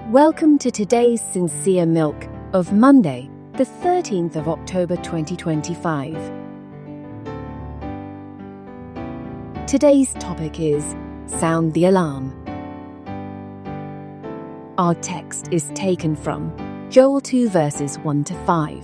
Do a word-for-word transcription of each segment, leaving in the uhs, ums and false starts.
Welcome to today's Sincere Milk of Monday, the thirteenth of October twenty twenty-five. Today's topic is Sound the Alarm. Our text is taken from Joel two verses one to five.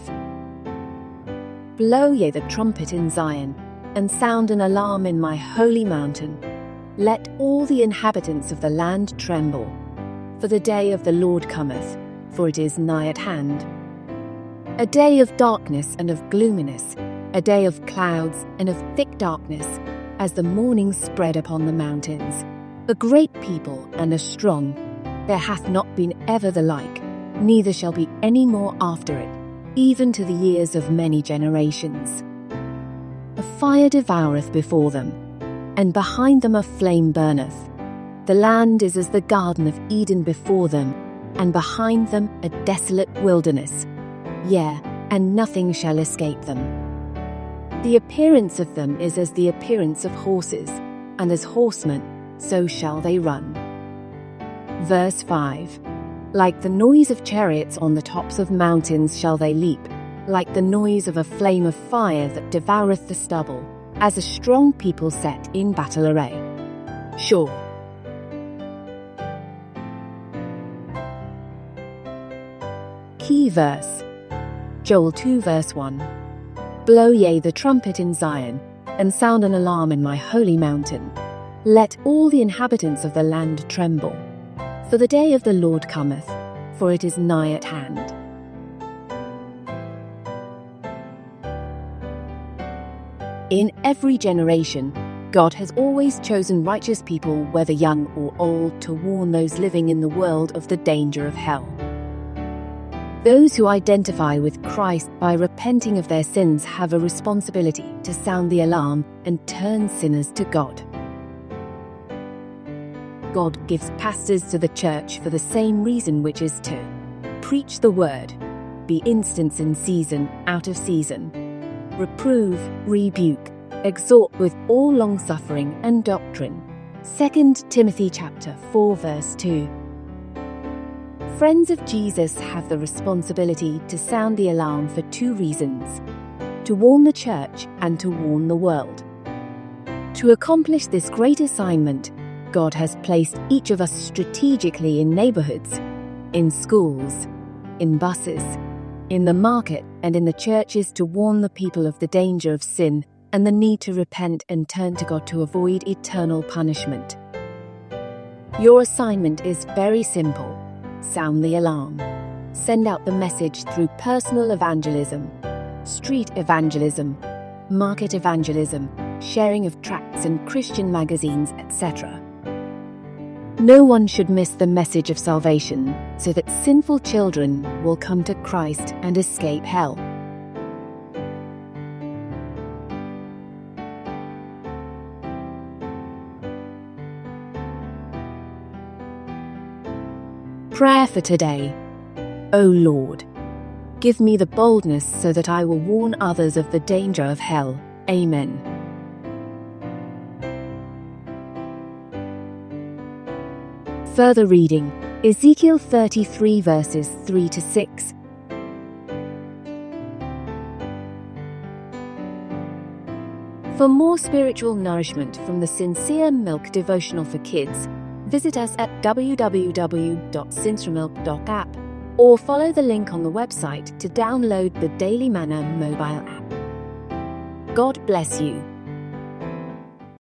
Blow ye the trumpet in Zion, and sound an alarm in my holy mountain. Let all the inhabitants of the land tremble. For the day of the Lord cometh, for it is nigh at hand. A day of darkness and of gloominess, a day of clouds and of thick darkness, as the morning spread upon the mountains. A great people and a strong, there hath not been ever the like, neither shall be any more after it, even to the years of many generations. A fire devoureth before them, and behind them a flame burneth. The land is as the Garden of Eden before them, and behind them a desolate wilderness. Yea, and nothing shall escape them. The appearance of them is as the appearance of horses, and as horsemen, so shall they run. Verse five. Like the noise of chariots on the tops of mountains shall they leap, like the noise of a flame of fire that devoureth the stubble, as a strong people set in battle array. Sure. Key verse. Joel two verse one. Blow ye the trumpet in Zion, and sound an alarm in my holy mountain. Let all the inhabitants of the land tremble. For the day of the Lord cometh, for it is nigh at hand. In every generation, God has always chosen righteous people, whether young or old, to warn those living in the world of the danger of hell. Those who identify with Christ by repenting of their sins have a responsibility to sound the alarm and turn sinners to God. God gives pastors to the church for the same reason, which is to preach the word, be instant in season, out of season, reprove, rebuke, exhort with all longsuffering and doctrine. Second Timothy chapter four verse two. Friends of Jesus have the responsibility to sound the alarm for two reasons: to warn the church and to warn the world. To accomplish this great assignment, God has placed each of us strategically in neighborhoods, in schools, in buses, in the market, and in the churches to warn the people of the danger of sin and the need to repent and turn to God to avoid eternal punishment. Your assignment is very simple. Sound the alarm. Send out the message through personal evangelism, street evangelism, market evangelism, sharing of tracts and Christian magazines, et cetera. No one should miss the message of salvation, so that sinful children will come to Christ and escape hell. Prayer for today. O Lord, give me the boldness so that I will warn others of the danger of hell. Amen. Further reading, Ezekiel thirty-three verses three to six. For more spiritual nourishment from the Sincere Milk devotional for kids, visit us at w w w dot sinceremilk dot app or follow the link on the website to download the Daily Manna mobile app. God bless you.